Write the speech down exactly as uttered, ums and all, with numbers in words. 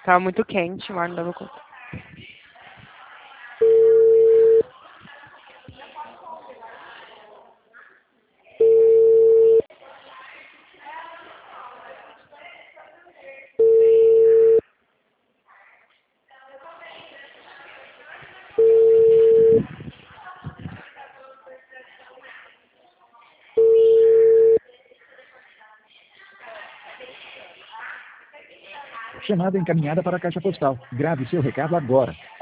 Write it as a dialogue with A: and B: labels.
A: Tava muito quente, o ar não dava conta.
B: Chamada encaminhada para a caixa postal. Grave seu recado agora.